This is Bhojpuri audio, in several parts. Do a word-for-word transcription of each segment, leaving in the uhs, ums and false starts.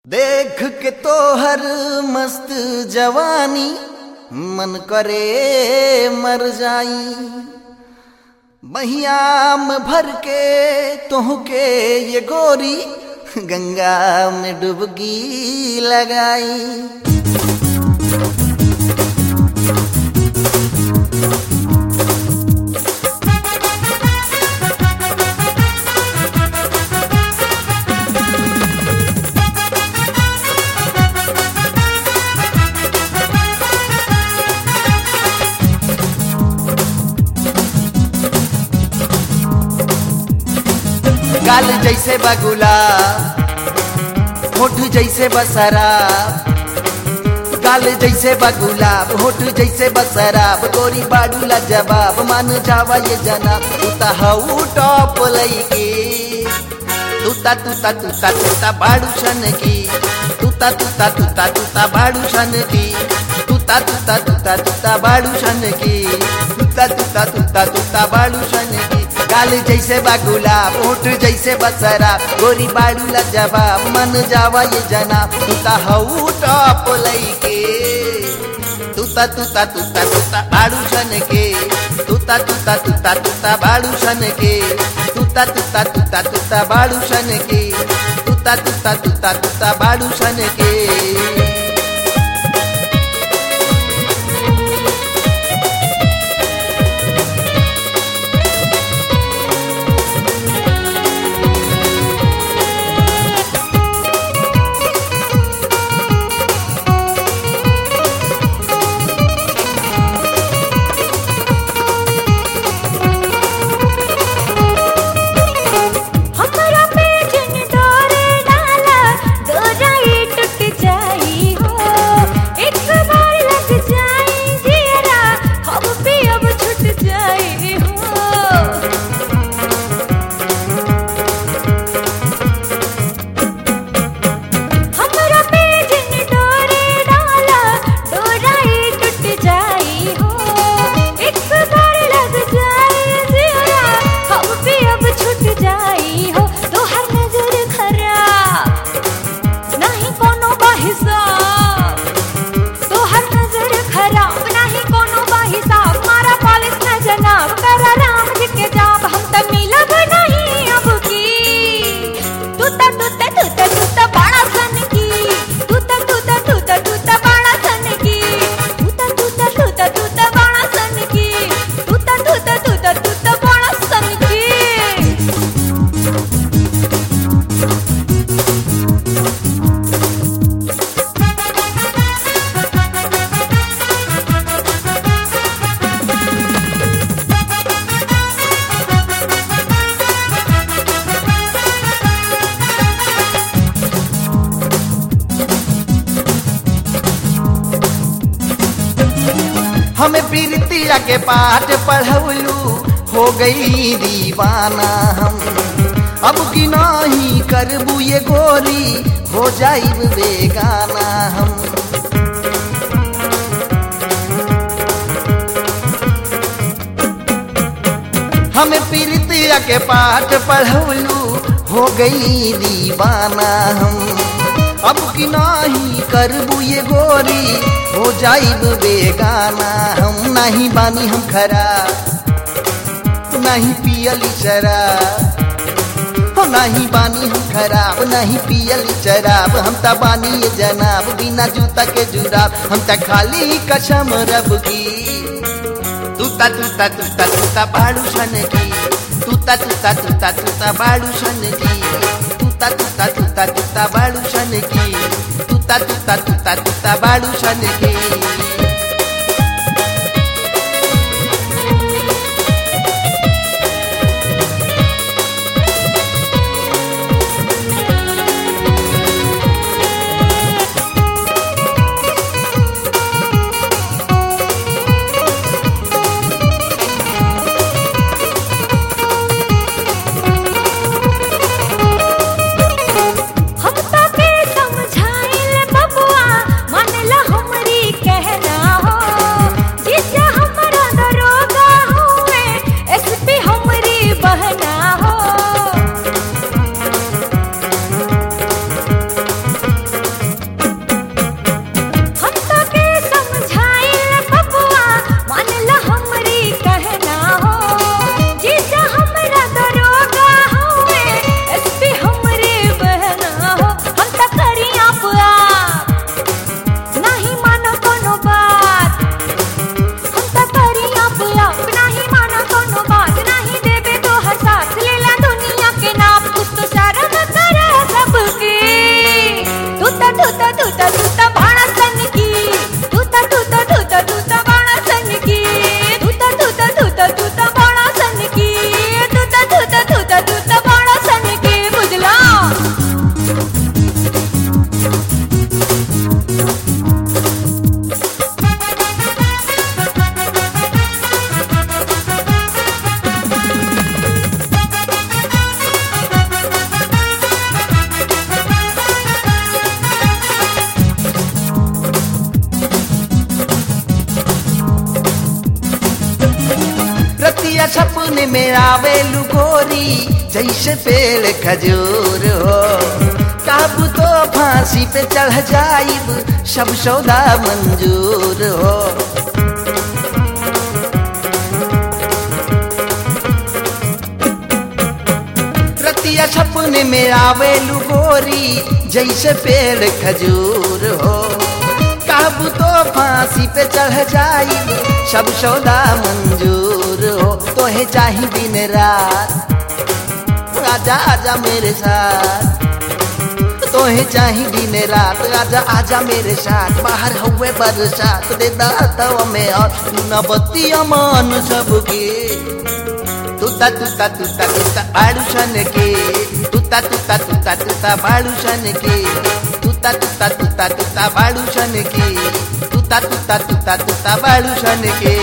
देख के तो हर मस्त जवानी मन करे मर जाई। बहिया में भर के तोहके ये गोरी गंगा में डुबकी लगाई। गाल जैसे बगुला होठ जैसे बसराब, गाल जैसे बगुलाब होठ जैसे बसराब, गोरी बाडू ला जवाब मान जावा ये जनाब। तूता हऊ टॉप लईके तूता तूता तूता तूता बाडू शन की, तूता तूता तूता तूता बाडू शन की, तूता तूता तूता तूता बाडू शन की, तूता तूता तूता तूता बाडू शन की। गाल जैसे बगुलाब होठ जैसे बसराब, गोरी बाडू ला जवाब मन जावा ये जनाब। तूता हऊ टॉप लईके तूता तूता तूता तूता बाडू शन के, तूता तूता तूता तूता बाडू शन के, तूता तूता तूता तूता बाडू शन के, तूता तूता तूता तूता बाडू शन के। हमें प्रीतिया के पाठ पढ़वलू हो गई दीवाना हम, अब की नहीं करबू ये गोरी हो जाइब बेगाना हम। हमें प्रीतिया के पाठ पढ़वलू हो गई दीवाना हम, अब की नहीं करबू ये गोरी हो जाइब बेगाना हम। नहीं बानी हम खरा नहीं पियली शराब, नहीं बानी हम खराब नहीं पियली शराब, हम त बानी ये जनाब बिना जूता के जुराब, हम त खाली कसम रब की। तूता तूता तूता तूता बाडू शन की, तूता तूता तूता तूता बाडू शन की, तूता तूता तूता तूता बाडू शन की, तूता तूता तूता तूता बाडू शन की। हम तो के समझाइल बबुआ मन ला हमरी कहना धुता धुता धुता भाड़ा सन की धुता धुता धुता धुता भाड़ा सन की धुता धुता धुता धुता भाड़ा सन की धुता धुता धुता धुता भाड़ा सन की बुझला। रतिया सपने में आवेलू गोरी जैसे पेड़ खजूर हो काबू तो फांसी पे चढ़ जाइब सब सौदा मंजूर हो। रतिया सपने में आवेलू गोरी जैसे पेड़ खजूर हो काबू तो फांसी पे चढ़ जाइब सब सौदा मंजूर हो। तोहे चाही दिन रात आजा आजा मेरे साथ तोहे चाही दिन रात आजा आजा मेरे साथ बाहर हुए बरसात दे दाता में और तू न बत्तिया मान सबके तुता तुता तुता तुता बाड़ूशन के तुता तुता तुता तुता बाड़ूशन के तुता तुता तुता तुता बाड़ूशन के तुता तुता तुता तुता बाड़ूशन के।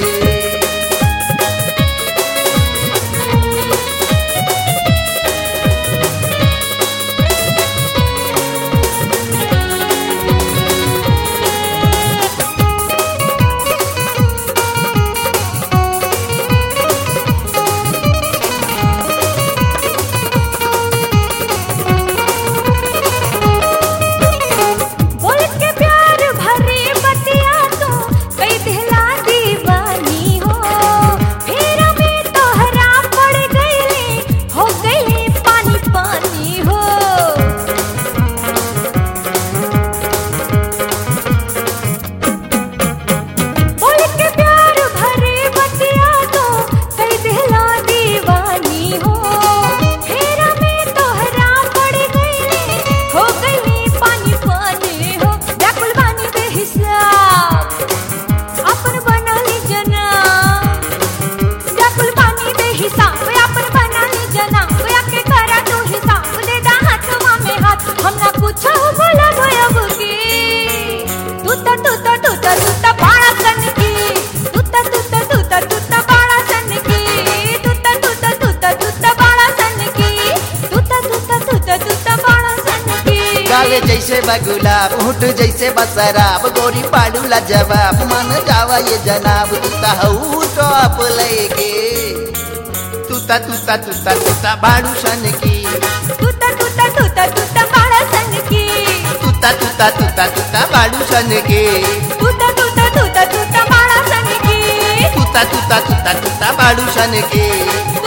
गाले जैसे बगुलाब होठ जैसे बसराब गोरी पाडूला जवाब मन जावा ये जनाब तुता हऊ टॉप लेके तुता तुता तुता तुता बाड़ूशन की तुता तुता तुता तुता भाड़ा सन की तुता तुता तुता तुता बाड़ूशन के तुता तुता तुता तुता भाड़ा सन की तुता तुता तुता तुता बाड़ूशन के।